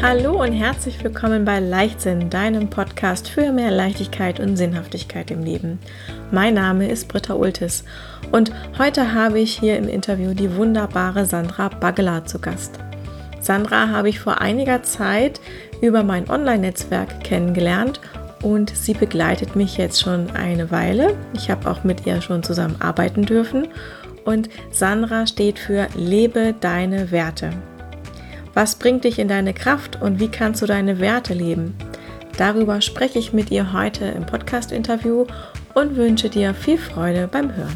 Hallo und herzlich willkommen bei Leichtsinn, deinem Podcast für mehr Leichtigkeit und Sinnhaftigkeit im Leben. Mein Name ist Britta Ultis und heute habe ich hier im Interview die wunderbare Sandra Baggeler zu Gast. Sandra habe ich vor einiger Zeit über mein Online-Netzwerk kennengelernt und sie begleitet mich jetzt schon eine Weile. Ich habe auch mit ihr schon zusammen arbeiten dürfen und Sandra steht für Lebe deine Werte. Was bringt dich in deine Kraft und wie kannst du deine Werte leben? Darüber spreche ich mit ihr heute im Podcast-Interview und wünsche dir viel Freude beim Hören.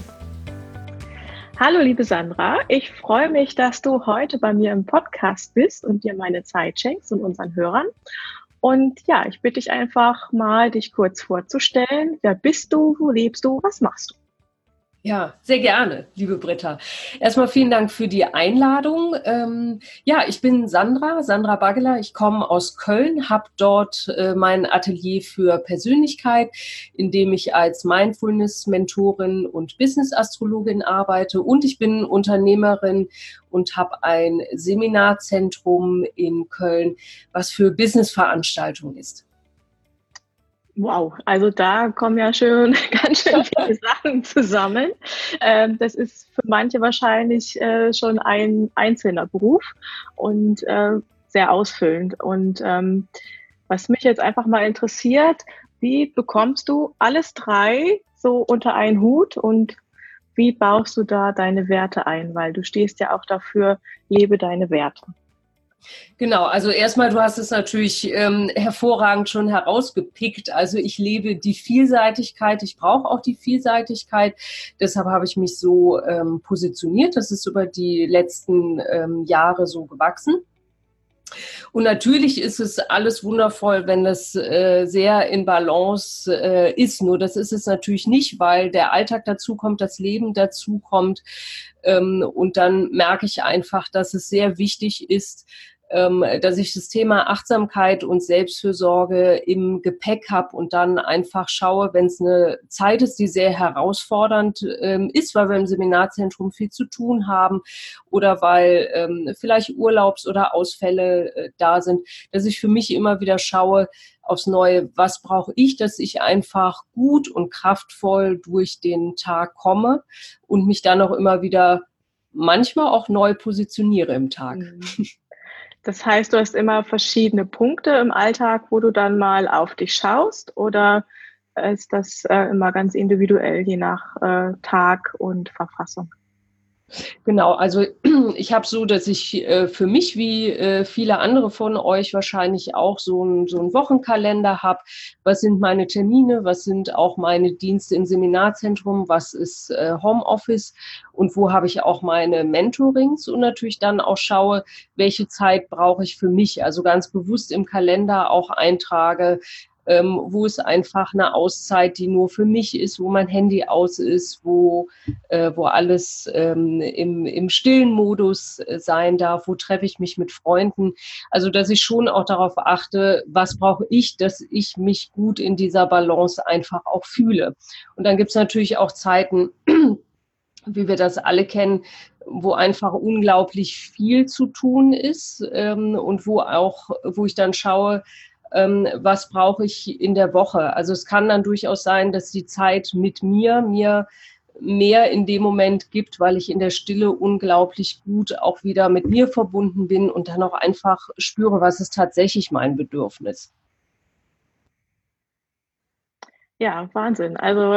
Hallo liebe Sandra, ich freue mich, dass du heute bei mir im Podcast bist und dir meine Zeit schenkst und unseren Hörern. Und ja, ich bitte dich einfach mal, dich kurz vorzustellen. Wer bist du, wo lebst du, was machst du? Ja, sehr gerne, liebe Britta. Erstmal vielen Dank für die Einladung. Ich bin Sandra Baggeler. Ich komme aus Köln, habe dort mein Atelier für Persönlichkeit, in dem ich als Mindfulness-Mentorin und Business-Astrologin arbeite. Und ich bin Unternehmerin und habe ein Seminarzentrum in Köln, was für Business-Veranstaltungen ist. Wow, also da kommen ja schon ganz schön viele Sachen zusammen. Das ist für manche wahrscheinlich schon ein einzelner Beruf und sehr ausfüllend. Und was mich jetzt einfach mal interessiert, wie bekommst du alles drei so unter einen Hut und wie baust du da deine Werte ein? Weil du stehst ja auch dafür, lebe deine Werte. Genau, also erstmal, du hast es natürlich hervorragend schon herausgepickt. Also ich lebe die Vielseitigkeit, ich brauche auch die Vielseitigkeit. Deshalb habe ich mich so positioniert. Das ist über die letzten Jahre so gewachsen. Und natürlich ist es alles wundervoll, wenn das sehr in Balance ist. Nur das ist es natürlich nicht, weil der Alltag dazukommt, das Leben dazukommt. Und dann merke ich einfach, dass es sehr wichtig ist, dass ich das Thema Achtsamkeit und Selbstfürsorge im Gepäck habe und dann einfach schaue, wenn es eine Zeit ist, die sehr herausfordernd ist, weil wir im Seminarzentrum viel zu tun haben oder weil vielleicht Urlaubs- oder Ausfälle da sind, dass ich für mich immer wieder schaue aufs Neue, was brauche ich, dass ich einfach gut und kraftvoll durch den Tag komme und mich dann auch immer wieder manchmal auch neu positioniere im Tag. Das heißt, du hast immer verschiedene Punkte im Alltag, wo du dann mal auf dich schaust, oder ist das immer ganz individuell, je nach Tag und Verfassung? Genau, also ich habe so, dass ich für mich, wie viele andere von euch wahrscheinlich auch, so einen Wochenkalender habe. Was sind meine Termine, was sind auch meine Dienste im Seminarzentrum, was ist Homeoffice und wo habe ich auch meine Mentorings und natürlich dann auch schaue, welche Zeit brauche ich für mich. Also ganz bewusst im Kalender auch eintrage, wo es einfach eine Auszeit, die nur für mich ist, wo mein Handy aus ist, wo alles im stillen Modus sein darf, wo treffe ich mich mit Freunden. Also dass ich schon auch darauf achte, was brauche ich, dass ich mich gut in dieser Balance einfach auch fühle. Und dann gibt es natürlich auch Zeiten, wie wir das alle kennen, wo einfach unglaublich viel zu tun ist und wo ich dann schaue, was brauche ich in der Woche. Also es kann dann durchaus sein, dass die Zeit mit mir mehr in dem Moment gibt, weil ich in der Stille unglaublich gut auch wieder mit mir verbunden bin und dann auch einfach spüre, was ist tatsächlich mein Bedürfnis. Ja, Wahnsinn. Also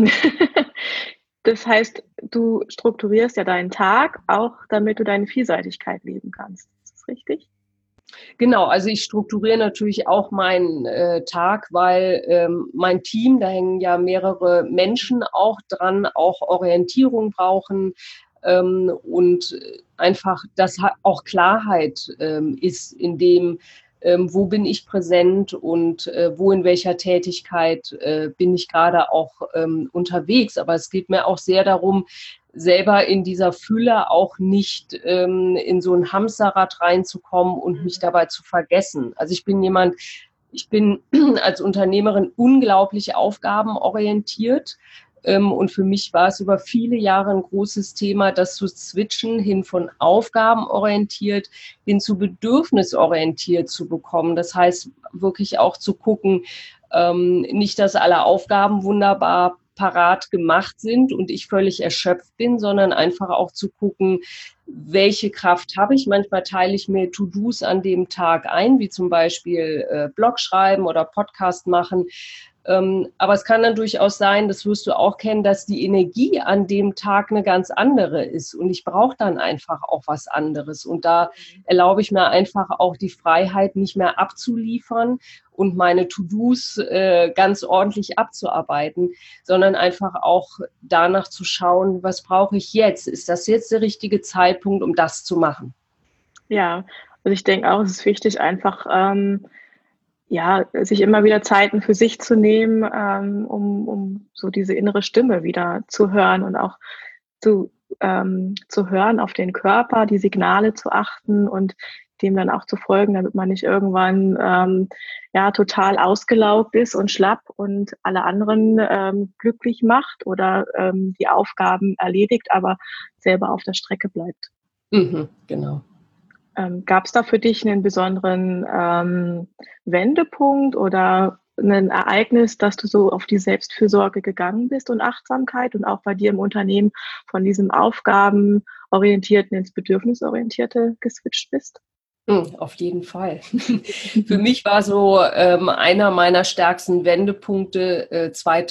das heißt, du strukturierst ja deinen Tag auch, damit du deine Vielseitigkeit leben kannst. Ist das richtig? Genau, also ich strukturiere natürlich auch meinen Tag, weil mein Team, da hängen ja mehrere Menschen auch dran, auch Orientierung brauchen und einfach, dass auch Klarheit ist in dem, wo bin ich präsent und wo in welcher Tätigkeit bin ich gerade auch unterwegs. Aber es geht mir auch sehr darum, selber in dieser Fülle auch nicht in so ein Hamsterrad reinzukommen und mich dabei zu vergessen. Also ich bin als Unternehmerin unglaublich aufgabenorientiert. Und für mich war es über viele Jahre ein großes Thema, das zu switchen, hin von aufgabenorientiert hin zu bedürfnisorientiert zu bekommen. Das heißt, wirklich auch zu gucken, nicht, dass alle Aufgaben wunderbar parat gemacht sind und ich völlig erschöpft bin, sondern einfach auch zu gucken, welche Kraft habe ich. Manchmal teile ich mir To-Dos an dem Tag ein, wie zum Beispiel Blog schreiben oder Podcast machen. Aber es kann dann durchaus sein, das wirst du auch kennen, dass die Energie an dem Tag eine ganz andere ist. Und ich brauche dann einfach auch was anderes. Und da erlaube ich mir einfach auch die Freiheit, nicht mehr abzuliefern und meine To-Dos ganz ordentlich abzuarbeiten, sondern einfach auch danach zu schauen, was brauche ich jetzt? Ist das jetzt der richtige Zeitpunkt, um das zu machen? Ja, also ich denke auch, es ist wichtig, einfach ja, sich immer wieder Zeiten für sich zu nehmen, um so diese innere Stimme wieder zu hören und auch zu hören auf den Körper, die Signale zu achten und dem dann auch zu folgen, damit man nicht irgendwann ja total ausgelaugt ist und schlapp und alle anderen glücklich macht oder die Aufgaben erledigt, aber selber auf der Strecke bleibt. Genau. Gab es da für dich einen besonderen Wendepunkt oder ein Ereignis, dass du so auf die Selbstfürsorge gegangen bist und Achtsamkeit und auch bei dir im Unternehmen von diesem Aufgabenorientierten ins Bedürfnisorientierte geswitcht bist? Auf jeden Fall. Für mich war so einer meiner stärksten Wendepunkte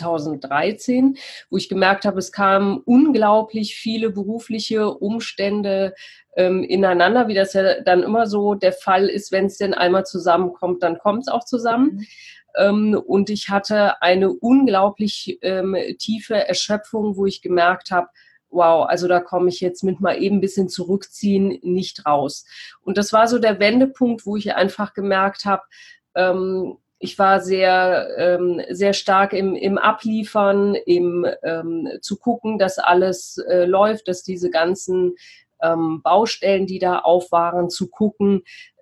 2013, wo ich gemerkt habe, es kamen unglaublich viele berufliche Umstände ineinander, wie das ja dann immer so der Fall ist, wenn es denn einmal zusammenkommt, dann kommt es auch zusammen. Und ich hatte eine unglaublich tiefe Erschöpfung, wo ich gemerkt habe, wow, also da komme ich jetzt mit mal eben ein bisschen zurückziehen nicht raus. Und das war so der Wendepunkt, wo ich einfach gemerkt habe, ich war sehr stark im Abliefern, zu gucken, dass alles läuft, dass diese ganzen Baustellen, die da auf waren, zu gucken,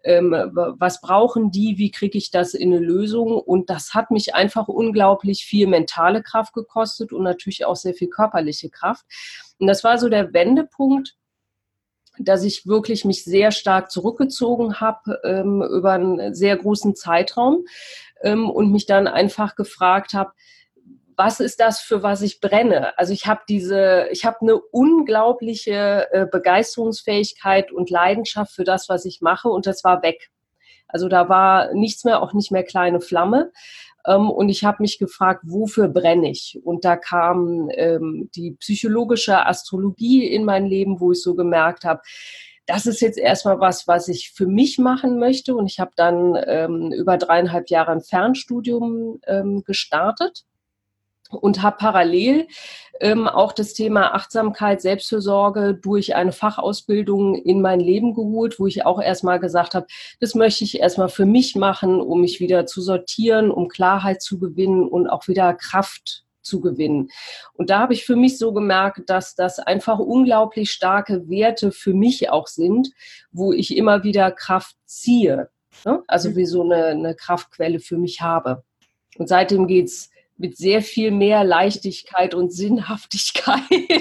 was brauchen die, wie kriege ich das in eine Lösung? Und das hat mich einfach unglaublich viel mentale Kraft gekostet und natürlich auch sehr viel körperliche Kraft. Und das war so der Wendepunkt, dass ich wirklich mich sehr stark zurückgezogen habe über einen sehr großen Zeitraum und mich dann einfach gefragt habe, was ist das, für was ich brenne? Also ich habe eine unglaubliche Begeisterungsfähigkeit und Leidenschaft für das, was ich mache, und das war weg. Also da war nichts mehr, auch nicht mehr kleine Flamme. Und ich habe mich gefragt, wofür brenne ich? Und da kam die psychologische Astrologie in mein Leben, wo ich so gemerkt habe, das ist jetzt erstmal was ich für mich machen möchte. Und ich habe dann über 3,5 Jahre ein Fernstudium gestartet und habe parallel auch das Thema Achtsamkeit, Selbstfürsorge durch eine Fachausbildung in mein Leben geholt, wo ich auch erstmal gesagt habe, das möchte ich erstmal für mich machen, um mich wieder zu sortieren, um Klarheit zu gewinnen und auch wieder Kraft zu gewinnen. Und da habe ich für mich so gemerkt, dass das einfach unglaublich starke Werte für mich auch sind, wo ich immer wieder Kraft ziehe, ne? Also wie so eine Kraftquelle für mich habe. Und seitdem geht's mit sehr viel mehr Leichtigkeit und Sinnhaftigkeit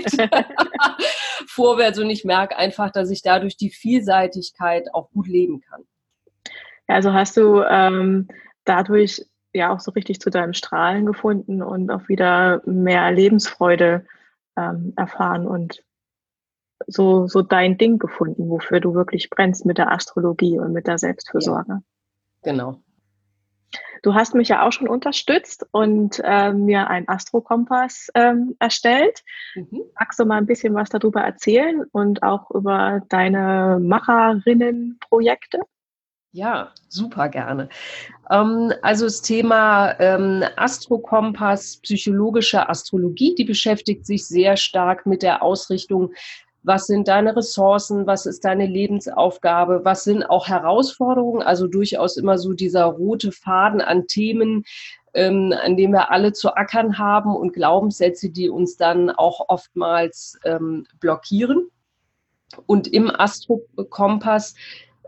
vorwärts. Und ich merke einfach, dass ich dadurch die Vielseitigkeit auch gut leben kann. Ja, also hast du dadurch ja auch so richtig zu deinem Strahlen gefunden und auch wieder mehr Lebensfreude erfahren und so dein Ding gefunden, wofür du wirklich brennst mit der Astrologie und mit der Selbstfürsorge. Ja, genau. Du hast mich ja auch schon unterstützt und mir einen Astro-Kompass erstellt. Magst du mal ein bisschen was darüber erzählen und auch über deine Macherinnen-Projekte? Ja, super gerne. Also das Thema Astro-Kompass, psychologische Astrologie, die beschäftigt sich sehr stark mit der Ausrichtung, was sind deine Ressourcen, was ist deine Lebensaufgabe, was sind auch Herausforderungen, also durchaus immer so dieser rote Faden an Themen, an dem wir alle zu ackern haben, und Glaubenssätze, die uns dann auch oftmals blockieren. Und im Astro-Kompass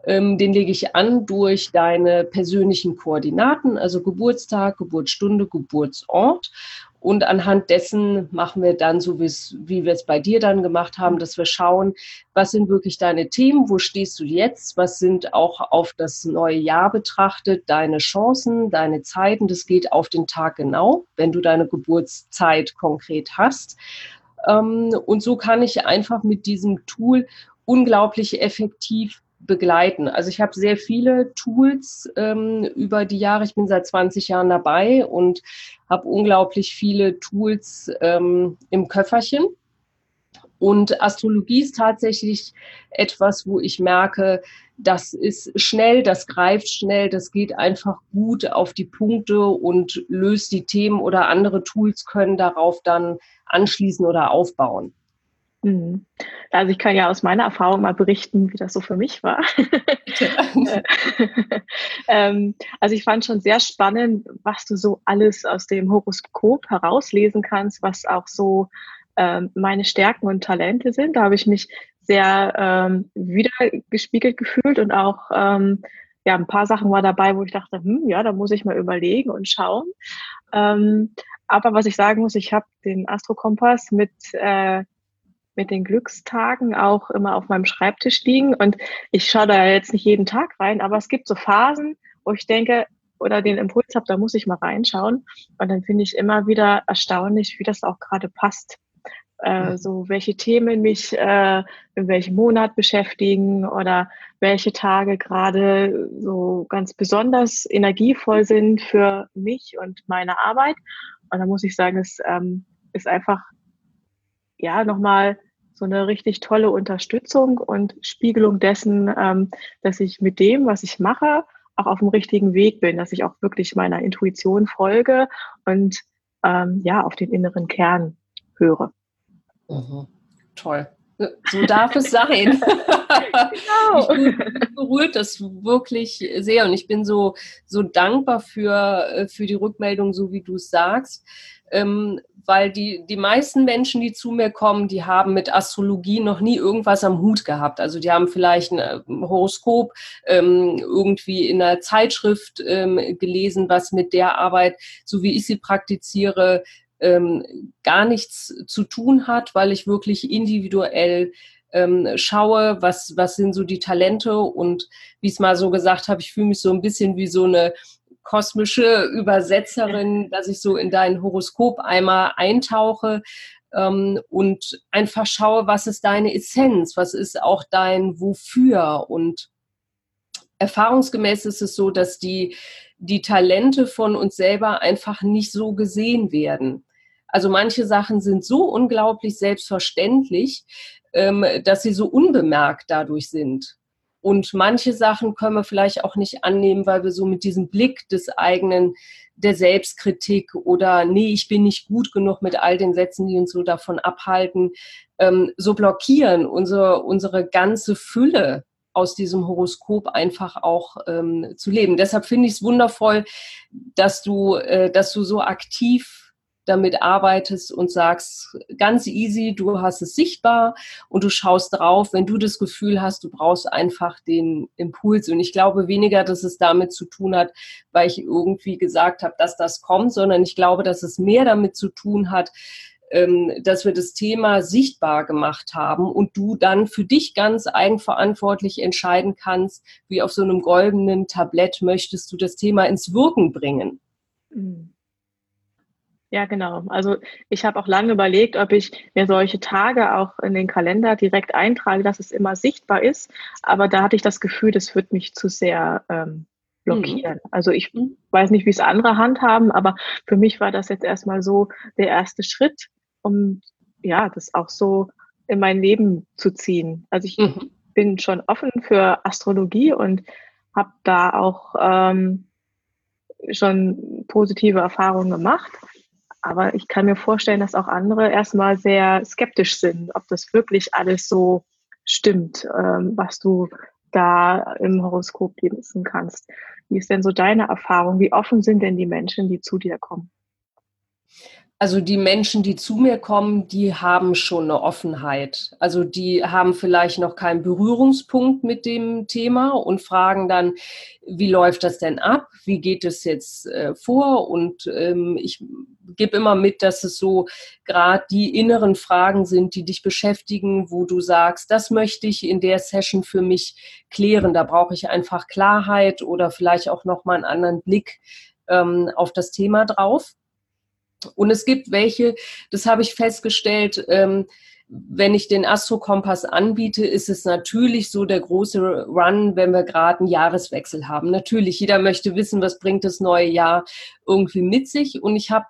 Den lege ich an durch deine persönlichen Koordinaten, also Geburtstag, Geburtsstunde, Geburtsort. Und anhand dessen machen wir dann, so wie wir es bei dir dann gemacht haben, dass wir schauen, was sind wirklich deine Themen, wo stehst du jetzt, was sind auch auf das neue Jahr betrachtet deine Chancen, deine Zeiten. Das geht auf den Tag genau, wenn du deine Geburtszeit konkret hast. Und so kann ich einfach mit diesem Tool unglaublich effektiv begleiten. Also ich habe sehr viele Tools über die Jahre. Ich bin seit 20 Jahren dabei und habe unglaublich viele Tools im Köfferchen. Und Astrologie ist tatsächlich etwas, wo ich merke, das ist schnell, das greift schnell, das geht einfach gut auf die Punkte und löst die Themen, oder andere Tools können darauf dann anschließen oder aufbauen. Also ich kann ja aus meiner Erfahrung mal berichten, wie das so für mich war. Also ich fand schon sehr spannend, was du so alles aus dem Horoskop herauslesen kannst, was auch so meine Stärken und Talente sind. Da habe ich mich sehr wiedergespiegelt gefühlt und auch ja, ein paar Sachen war dabei, wo ich dachte, ja, da muss ich mal überlegen und schauen. Aber was ich sagen muss, ich habe den Astrokompass mit den Glückstagen auch immer auf meinem Schreibtisch liegen. Und ich schaue da jetzt nicht jeden Tag rein, aber es gibt so Phasen, wo ich denke oder den Impuls habe, da muss ich mal reinschauen. Und dann finde ich immer wieder erstaunlich, wie das auch gerade passt. So welche Themen mich in welchem Monat beschäftigen oder welche Tage gerade so ganz besonders energievoll sind für mich und meine Arbeit. Und da muss ich sagen, es ist einfach ja nochmal so eine richtig tolle Unterstützung und Spiegelung dessen, dass ich mit dem, was ich mache, auch auf dem richtigen Weg bin, dass ich auch wirklich meiner Intuition folge und ja, auf den inneren Kern höre. Mhm. Toll. So darf es sein. Genau. Mich berührt das wirklich sehr und ich bin so dankbar für die Rückmeldung, so wie du es sagst, weil die meisten Menschen, die zu mir kommen, die haben mit Astrologie noch nie irgendwas am Hut gehabt. Also die haben vielleicht ein Horoskop irgendwie in einer Zeitschrift gelesen, was mit der Arbeit, so wie ich sie praktiziere, gar nichts zu tun hat, weil ich wirklich individuell schaue, was sind so die Talente, und wie ich es mal so gesagt habe, ich fühle mich so ein bisschen wie so eine kosmische Übersetzerin, dass ich so in dein Horoskop einmal eintauche und einfach schaue, was ist deine Essenz, was ist auch dein Wofür. Und erfahrungsgemäß ist es so, dass die Talente von uns selber einfach nicht so gesehen werden. Also manche Sachen sind so unglaublich selbstverständlich, dass sie so unbemerkt dadurch sind. Und manche Sachen können wir vielleicht auch nicht annehmen, weil wir so mit diesem Blick der Selbstkritik oder nee, ich bin nicht gut genug, mit all den Sätzen, die uns so davon abhalten, so blockieren, unsere ganze Fülle aus diesem Horoskop einfach auch zu leben. Deshalb finde ich es wundervoll, dass du so aktiv damit arbeitest und sagst, ganz easy, du hast es sichtbar und du schaust drauf, wenn du das Gefühl hast, du brauchst einfach den Impuls. Und ich glaube weniger, dass es damit zu tun hat, weil ich irgendwie gesagt habe, dass das kommt, sondern ich glaube, dass es mehr damit zu tun hat, dass wir das Thema sichtbar gemacht haben und du dann für dich ganz eigenverantwortlich entscheiden kannst, wie auf so einem goldenen Tablett möchtest du das Thema ins Wirken bringen. Ja, genau. Also ich habe auch lange überlegt, ob ich mir solche Tage auch in den Kalender direkt eintrage, dass es immer sichtbar ist. Aber da hatte ich das Gefühl, das wird mich zu sehr blockieren. Also ich weiß nicht, wie es andere handhaben, aber für mich war das jetzt erstmal so der erste Schritt, um ja, das auch so in mein Leben zu ziehen. Also ich bin schon offen für Astrologie und habe da auch schon positive Erfahrungen gemacht. Aber ich kann mir vorstellen, dass auch andere erstmal sehr skeptisch sind, ob das wirklich alles so stimmt, was du da im Horoskop lesen kannst. Wie ist denn so deine Erfahrung? Wie offen sind denn die Menschen, die zu dir kommen? Also die Menschen, die zu mir kommen, die haben schon eine Offenheit. Also die haben vielleicht noch keinen Berührungspunkt mit dem Thema und fragen dann, wie läuft das denn ab? Wie geht es jetzt vor? Und ich gebe immer mit, dass es so gerade die inneren Fragen sind, die dich beschäftigen, wo du sagst, das möchte ich in der Session für mich klären. Da brauche ich einfach Klarheit oder vielleicht auch noch mal einen anderen Blick auf das Thema drauf. Und es gibt welche, das habe ich festgestellt, wenn ich den Astro-Kompass anbiete, ist es natürlich so der große Run, wenn wir gerade einen Jahreswechsel haben. Natürlich, jeder möchte wissen, was bringt das neue Jahr irgendwie mit sich. Und ich habe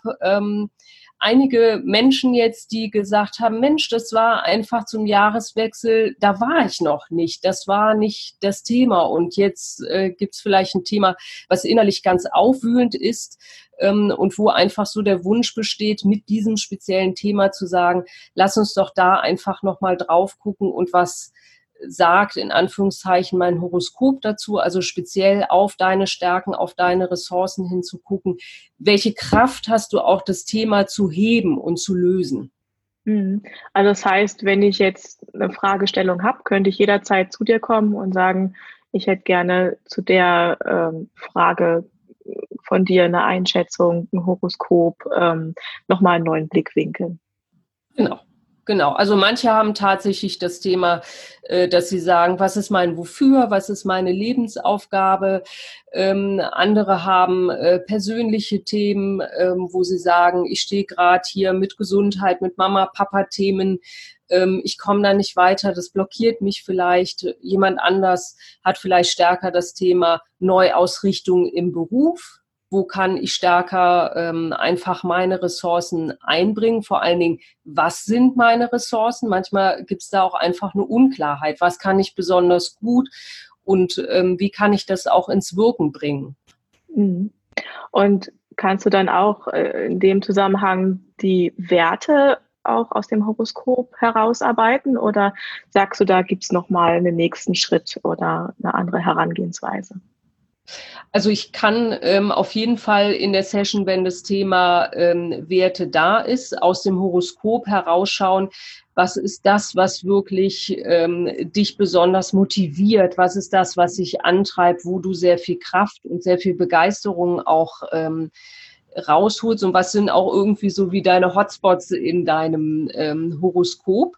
einige Menschen jetzt, die gesagt haben, Mensch, das war einfach zum Jahreswechsel, da war ich noch nicht, das war nicht das Thema. Und jetzt gibt es vielleicht ein Thema, was innerlich ganz aufwühlend ist, und wo einfach so der Wunsch besteht, mit diesem speziellen Thema zu sagen, lass uns doch da einfach nochmal drauf gucken und was sagt in Anführungszeichen mein Horoskop dazu, also speziell auf deine Stärken, auf deine Ressourcen hinzugucken. Welche Kraft hast du auch, das Thema zu heben und zu lösen? Also das heißt, wenn ich jetzt eine Fragestellung habe, könnte ich jederzeit zu dir kommen und sagen, ich hätte gerne zu der Frage von dir eine Einschätzung, ein Horoskop, nochmal einen neuen Blickwinkel. Genau. Genau, also manche haben tatsächlich das Thema, dass sie sagen, was ist mein Wofür, was ist meine Lebensaufgabe. Andere haben persönliche Themen, wo sie sagen, ich stehe gerade hier mit Gesundheit, mit Mama-Papa-Themen, ich komme da nicht weiter, das blockiert mich vielleicht. Jemand anders hat vielleicht stärker das Thema Neuausrichtung im Beruf. Wo kann ich stärker einfach meine Ressourcen einbringen? Vor allen Dingen, was sind meine Ressourcen? Manchmal gibt es da auch einfach eine Unklarheit. Was kann ich besonders gut und wie kann ich das auch ins Wirken bringen? Und kannst du dann auch in dem Zusammenhang die Werte auch aus dem Horoskop herausarbeiten oder sagst du, da gibt es nochmal einen nächsten Schritt oder eine andere Herangehensweise? Also ich kann auf jeden Fall in der Session, wenn das Thema Werte da ist, aus dem Horoskop herausschauen, was ist das, was wirklich dich besonders motiviert? Was ist das, was dich antreibt, wo du sehr viel Kraft und sehr viel Begeisterung auch rausholst? Und was sind auch irgendwie so wie deine Hotspots in deinem Horoskop?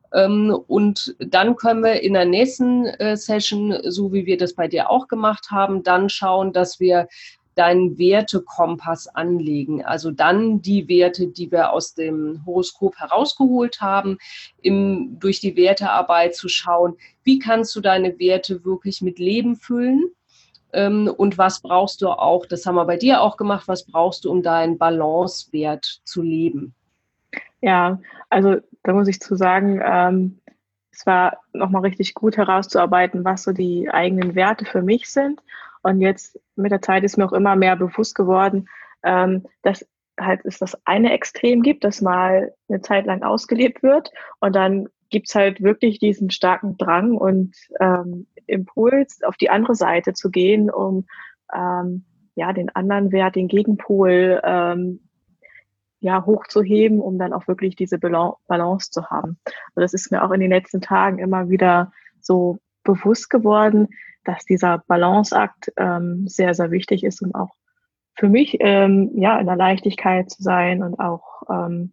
Und dann können wir in der nächsten Session, so wie wir das bei dir auch gemacht haben, dann schauen, dass wir deinen Wertekompass anlegen. Also dann die Werte, die wir aus dem Horoskop herausgeholt haben, durch die Wertearbeit zu schauen, wie kannst du deine Werte wirklich mit Leben füllen? Und was brauchst du auch, das haben wir bei dir auch gemacht, was brauchst du, um deinen Balancewert zu leben? Ja, also da muss ich zu sagen, es war nochmal richtig gut herauszuarbeiten, was so die eigenen Werte für mich sind. Und jetzt mit der Zeit ist mir auch immer mehr bewusst geworden, dass halt es das eine Extrem gibt, das mal eine Zeit lang ausgelebt wird. Und dann gibt's halt wirklich diesen starken Drang und Impuls, auf die andere Seite zu gehen, um ja den anderen Wert, den Gegenpol ja, hochzuheben, um dann auch wirklich diese Balance zu haben. Und das ist mir auch in den letzten Tagen immer wieder so bewusst geworden, dass dieser Balanceakt sehr, sehr wichtig ist, um auch für mich ja in der Leichtigkeit zu sein und auch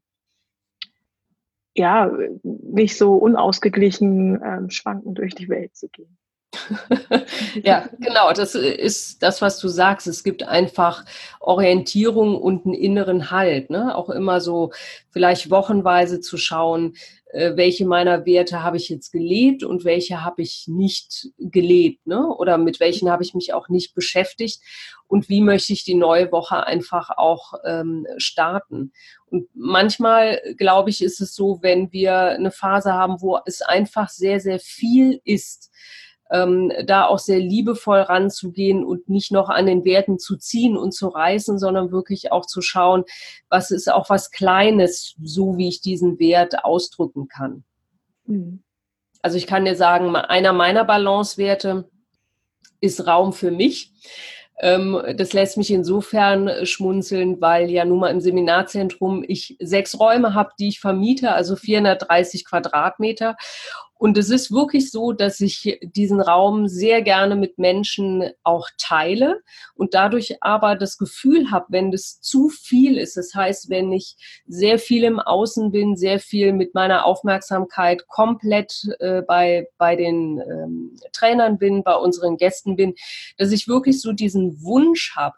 ja nicht so unausgeglichen schwankend durch die Welt zu gehen. Ja, genau, das ist das, was du sagst. Es gibt einfach Orientierung und einen inneren Halt, ne? Auch immer so vielleicht wochenweise zu schauen, welche meiner Werte habe ich jetzt gelebt und welche habe ich nicht gelebt, ne? Oder mit welchen habe ich mich auch nicht beschäftigt und wie möchte ich die neue Woche einfach auch starten. Und manchmal, glaube ich, ist es so, wenn wir eine Phase haben, wo es einfach sehr, sehr viel ist, da auch sehr liebevoll ranzugehen und nicht noch an den Werten zu ziehen und zu reißen, sondern wirklich auch zu schauen, was ist auch was Kleines, so wie ich diesen Wert ausdrücken kann. Mhm. Also ich kann dir sagen, einer meiner Balancewerte ist Raum für mich. Das lässt mich insofern schmunzeln, weil ja nun mal im Seminarzentrum ich 6 Räume habe, die ich vermiete, also 430 Quadratmeter. Und es ist wirklich so, dass ich diesen Raum sehr gerne mit Menschen auch teile und dadurch aber das Gefühl habe, wenn das zu viel ist, das heißt, wenn ich sehr viel im Außen bin, sehr viel mit meiner Aufmerksamkeit komplett bei den Trainern bin, bei unseren Gästen bin, dass ich wirklich so diesen Wunsch habe,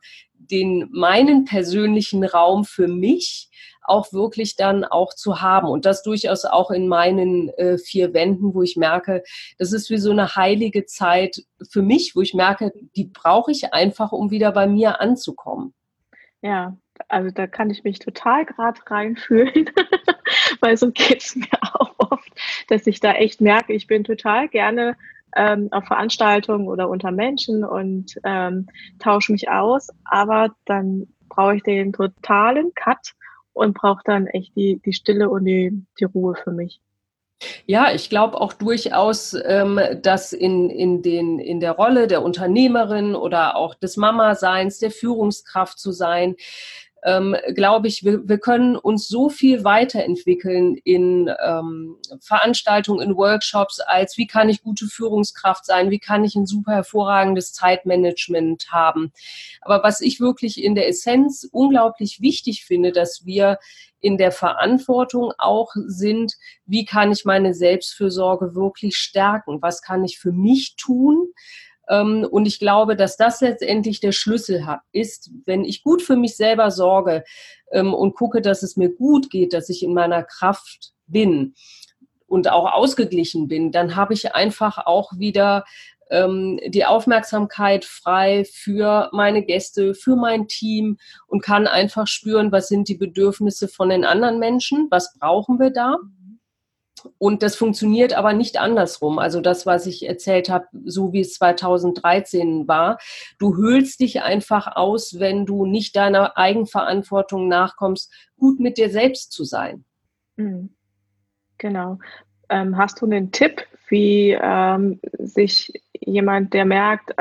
meinen persönlichen Raum für mich auch wirklich dann auch zu haben und das durchaus auch in meinen 4 Wänden, wo ich merke, das ist wie so eine heilige Zeit für mich, wo ich merke, die brauche ich einfach, um wieder bei mir anzukommen. Ja, also da kann ich mich total gerade reinfühlen, weil so geht's mir auch oft, dass ich da echt merke, ich bin total gerne auf Veranstaltungen oder unter Menschen und tausche mich aus, aber dann brauche ich den totalen Cut und brauche dann echt die Stille und die Ruhe für mich. Ja, ich glaube auch durchaus, dass in der Rolle der Unternehmerin oder auch des Mama-Seins, der Führungskraft zu sein, glaube ich, wir können uns so viel weiterentwickeln in Veranstaltungen, in Workshops, als wie kann ich gute Führungskraft sein, wie kann ich ein super hervorragendes Zeitmanagement haben. Aber was ich wirklich in der Essenz unglaublich wichtig finde, dass wir in der Verantwortung auch sind, wie kann ich meine Selbstfürsorge wirklich stärken? Was kann ich für mich tun? Und ich glaube, dass das letztendlich der Schlüssel ist, wenn ich gut für mich selber sorge und gucke, dass es mir gut geht, dass ich in meiner Kraft bin und auch ausgeglichen bin, dann habe ich einfach auch wieder die Aufmerksamkeit frei für meine Gäste, für mein Team und kann einfach spüren, was sind die Bedürfnisse von den anderen Menschen, was brauchen wir da. Und das funktioniert aber nicht andersrum. Also das, was ich erzählt habe, so wie es 2013 war. Du höhlst dich einfach aus, wenn du nicht deiner Eigenverantwortung nachkommst, gut mit dir selbst zu sein. Mhm. Genau. Hast du einen Tipp, wie sich jemand, der merkt,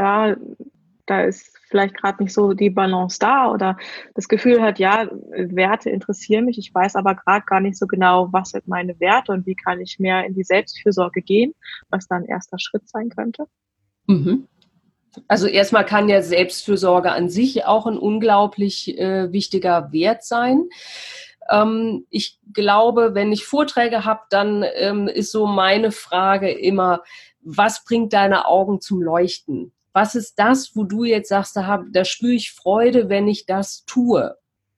da ist vielleicht gerade nicht so die Balance da oder das Gefühl hat, ja, Werte interessieren mich, ich weiß aber gerade gar nicht so genau, was sind meine Werte und wie kann ich mehr in die Selbstfürsorge gehen, was dann 'n erster Schritt sein könnte? Mhm. Also erstmal kann ja Selbstfürsorge an sich auch ein unglaublich wichtiger Wert sein. Ich glaube, wenn ich Vorträge habe, dann ist so meine Frage immer, was bringt deine Augen zum Leuchten? Was ist das, wo du jetzt sagst, da spüre ich Freude, wenn ich das tue?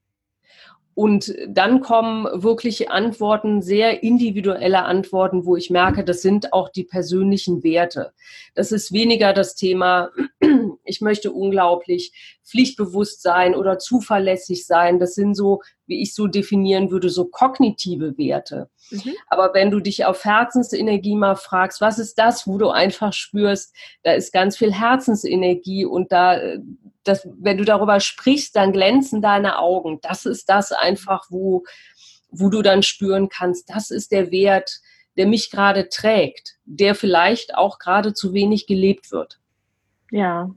Und dann kommen wirklich Antworten, sehr individuelle Antworten, wo ich merke, das sind auch die persönlichen Werte. Das ist weniger das Thema, ich möchte unglaublich pflichtbewusst sein oder zuverlässig sein. Das sind so, wie ich so definieren würde, so kognitive Werte. Mhm. Aber wenn du dich auf Herzensenergie mal fragst, was ist das, wo du einfach spürst, da ist ganz viel Herzensenergie und wenn du darüber sprichst, dann glänzen deine Augen. Das ist das einfach, wo du dann spüren kannst, das ist der Wert, der mich gerade trägt, der vielleicht auch gerade zu wenig gelebt wird. Ja,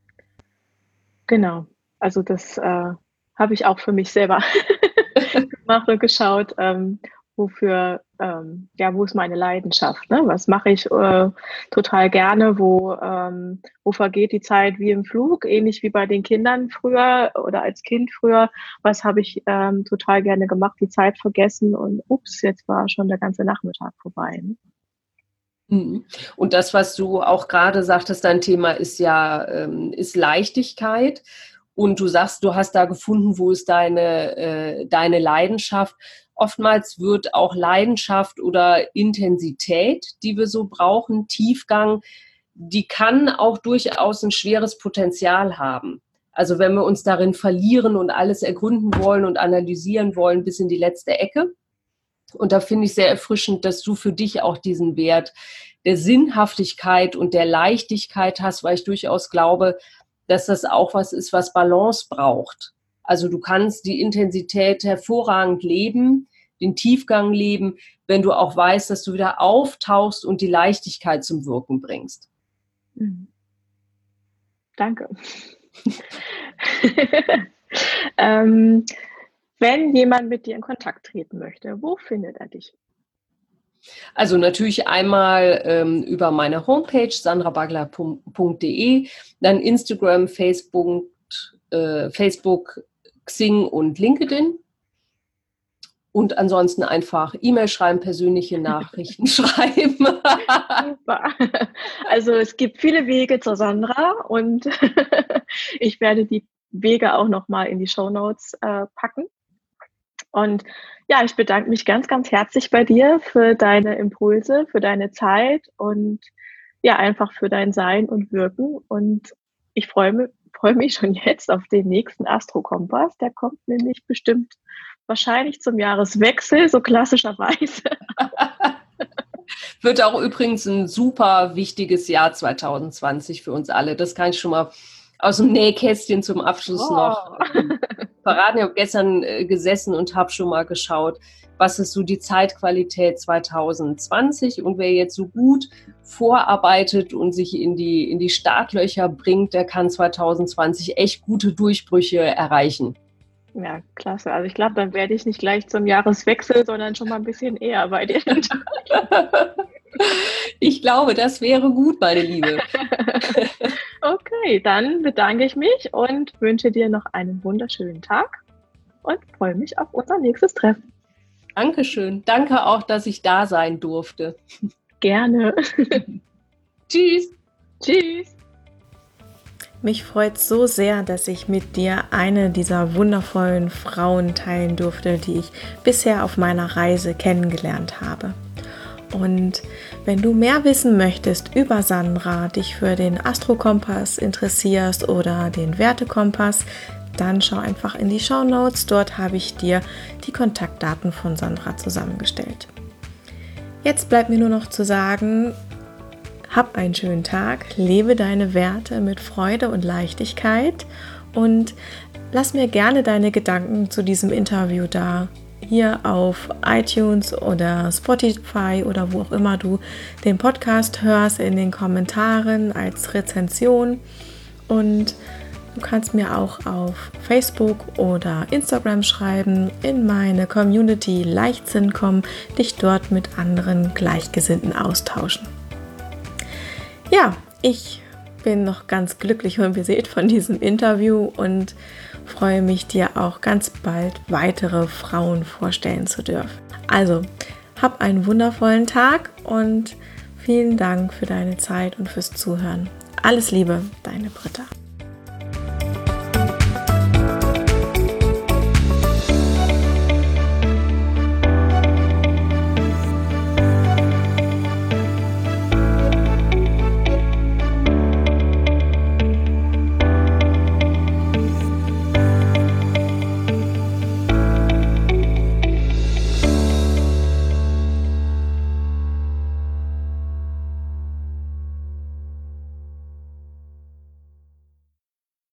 genau. Also das, habe ich auch für mich selber gemacht und geschaut, wofür ja, wo ist meine Leidenschaft, ne? Was mache ich, total gerne? Wo vergeht die Zeit wie im Flug, ähnlich wie bei den Kindern früher oder als Kind früher. Was habe ich, total gerne gemacht, die Zeit vergessen und ups, jetzt war schon der ganze Nachmittag vorbei, ne? Mhm. Und das, was du auch gerade sagtest, dein Thema ist ja ist Leichtigkeit. Und du sagst, du hast da gefunden, wo ist deine Leidenschaft. Oftmals wird auch Leidenschaft oder Intensität, die wir so brauchen, Tiefgang, die kann auch durchaus ein schweres Potenzial haben. Also wenn wir uns darin verlieren und alles ergründen wollen und analysieren wollen bis in die letzte Ecke. Und da finde ich sehr erfrischend, dass du für dich auch diesen Wert der Sinnhaftigkeit und der Leichtigkeit hast, weil ich durchaus glaube, dass das auch was ist, was Balance braucht. Also du kannst die Intensität hervorragend leben, den Tiefgang leben, wenn du auch weißt, dass du wieder auftauchst und die Leichtigkeit zum Wirken bringst. Mhm. Danke. Wenn jemand mit dir in Kontakt treten möchte, wo findet er dich? Also natürlich einmal über meine Homepage sandrabagler.de, dann Instagram, Facebook, Xing und LinkedIn. Und ansonsten einfach E-Mail schreiben, persönliche Nachrichten schreiben. Super. Also es gibt viele Wege zur Sandra und ich werde die Wege auch nochmal in die Shownotes packen. Und ja, ich bedanke mich ganz, ganz herzlich bei dir für deine Impulse, für deine Zeit und ja, einfach für dein Sein und Wirken. Und ich freue mich schon jetzt auf den nächsten Astro-Kompass. Der kommt nämlich bestimmt wahrscheinlich zum Jahreswechsel, so klassischerweise. Wird auch übrigens ein super wichtiges Jahr 2020 für uns alle. Das kann ich schon mal aus dem Nähkästchen zum Abschluss noch verraten. Ich habe gestern gesessen und habe schon mal geschaut, was ist so die Zeitqualität 2020, und wer jetzt so gut vorarbeitet und sich in die Startlöcher bringt, der kann 2020 echt gute Durchbrüche erreichen. Ja, klasse. Also ich glaube, dann werde ich nicht gleich zum Jahreswechsel, sondern schon mal ein bisschen eher bei dir. Ich glaube, das wäre gut, meine Liebe. Okay, dann bedanke ich mich und wünsche dir noch einen wunderschönen Tag und freue mich auf unser nächstes Treffen. Dankeschön. Danke auch, dass ich da sein durfte. Gerne. Tschüss. Tschüss. Mich freut so sehr, dass ich mit dir eine dieser wundervollen Frauen teilen durfte, die ich bisher auf meiner Reise kennengelernt habe. Und wenn du mehr wissen möchtest über Sandra, dich für den Astro-Kompass interessierst oder den Wertekompass, dann schau einfach in die Shownotes. Dort habe ich dir die Kontaktdaten von Sandra zusammengestellt. Jetzt bleibt mir nur noch zu sagen, hab einen schönen Tag, lebe deine Werte mit Freude und Leichtigkeit und lass mir gerne deine Gedanken zu diesem Interview da. Hier auf iTunes oder Spotify oder wo auch immer du den Podcast hörst, in den Kommentaren als Rezension. Und du kannst mir auch auf Facebook oder Instagram schreiben, in meine Community Leichtsinn kommen, dich dort mit anderen Gleichgesinnten austauschen. Ja, ich bin noch ganz glücklich und beseelt von diesem Interview und freue mich, dir auch ganz bald weitere Frauen vorstellen zu dürfen. Also, hab einen wundervollen Tag und vielen Dank für deine Zeit und fürs Zuhören. Alles Liebe, deine Britta.